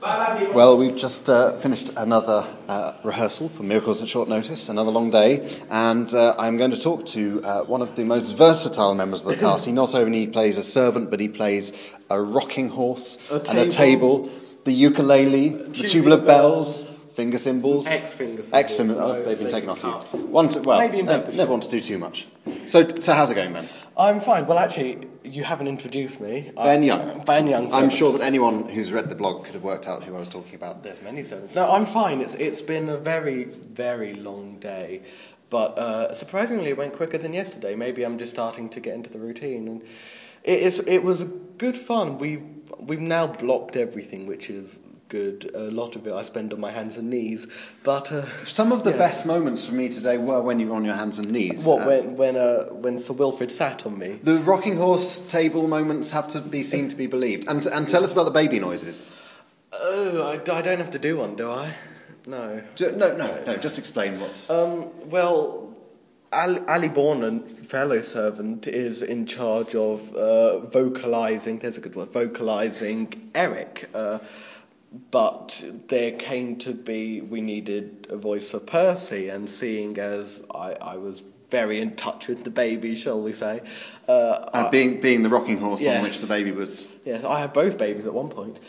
Well, we've just finished another rehearsal for Miracles at Short Notice, another long day, and I'm going to talk to one of the most versatile members of the cast. He not only plays a servant, but he plays a rocking horse, and a table, the ukulele, the tubular bells, finger cymbals. X-finger cymbals. Oh, they've been taken off you. Maybe in never want to do too much. So how's it going, Ben? I'm fine. Well, actually, you haven't introduced me. Ben Young. Ben Young. I'm sure that anyone who's read the blog could have worked out who I was talking about. There's many servants. No, I'm fine. It's been a very, very long day. But surprisingly, it went quicker than yesterday. Maybe I'm just starting to get into the routine. And it was good fun. We've now blocked everything, which is good. A lot of it I spend on my hands and knees, but some of the best moments for me today were when you were on your hands and knees. What, when Sir Wilfrid sat on me? The rocking horse table moments have to be seen to be believed. And tell us about the baby noises. Oh, I don't have to do one, do I? No. No. Just explain what's. Well, Ali Bornan, fellow servant, is in charge of vocalising. There's a good word. Vocalising Eric. But there came to be, we needed a voice for Percy, and seeing as I was very in touch with the baby, shall we say. Being the rocking horse, yes, on which the baby was. Yes, I had both babies at one point.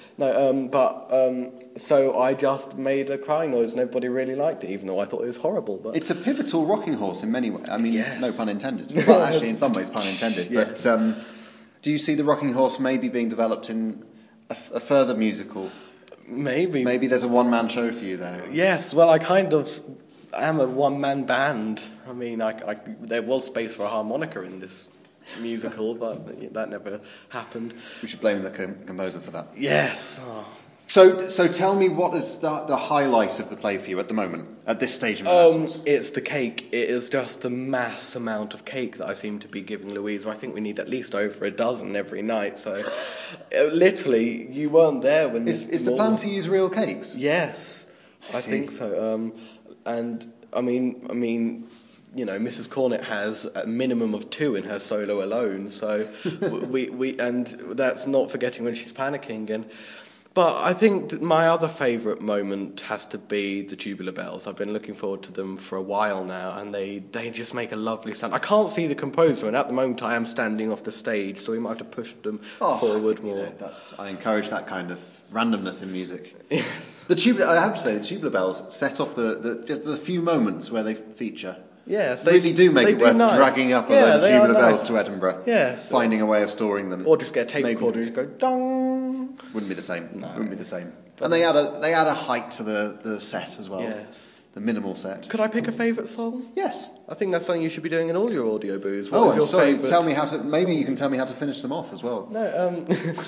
So I just made a crying noise, and everybody really liked it, even though I thought it was horrible. But it's a pivotal rocking horse in many ways. I mean, yes. No pun intended. Well, actually, in some ways, pun intended. Yes. But do you see the rocking horse maybe being developed in a further musical? Maybe there's a one-man show for you there. Yes, well, I kind of am a one-man band. I mean, there was space for a harmonica in this musical, but that never happened. We should blame the composer for that. Yes. Oh. So tell me, what is the highlight of the play for you at the moment, at this stage of rehearsals? It's the cake. It is just the mass amount of cake that I seem to be giving Louise. I think we need at least over a dozen every night. So, literally, you weren't there when... Is the plan to use real cakes? Yes, I think so. And, I mean... You know, Mrs. Cornett has a minimum of 2 in her solo alone, so and that's not forgetting when she's panicking. But I think that my other favourite moment has to be the tubular bells. I've been looking forward to them for a while now, and they just make a lovely sound. I can't see the composer, and at the moment I am standing off the stage, so we might have to push them forward more. I encourage that kind of randomness in music. Yes. I have to say, the tubular bells set off just the few moments where they feature. Yes, they really do make it worth dragging up those tubular bells to Edinburgh. Yes, finding a way of storing them, or just get a tape recorder and just go dong. Wouldn't be the same. No. Wouldn't be the same. And they add a height to the set as well. Yes, the minimal set. Could I pick a favourite song? Yes, I think that's something you should be doing in all your audio boos. What is your favourite? Tell me how to. Maybe you can tell me how to finish them off as well. No,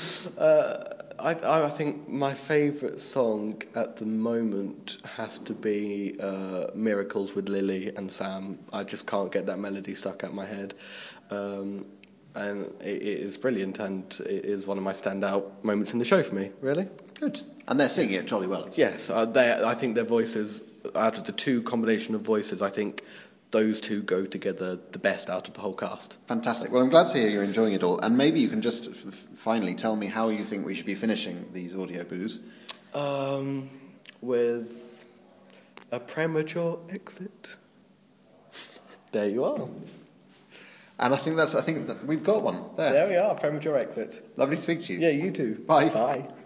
I think my favourite song at the moment has to be Miracles with Lily and Sam. I just can't get that melody stuck out my head. And it is brilliant, and it is one of my standout moments in the show for me, really. Good. And they're singing it jolly well. Yes, I think their voices, out of the two combination of voices, I think those two go together the best out of the whole cast. Fantastic. Well, I'm glad to hear you're enjoying it all. And maybe you can just finally tell me how you think we should be finishing these audio boos. With a premature exit. There you are. And I think that we've got one. There we are, premature exit. Lovely to speak to you. Yeah, you too. Bye. Bye.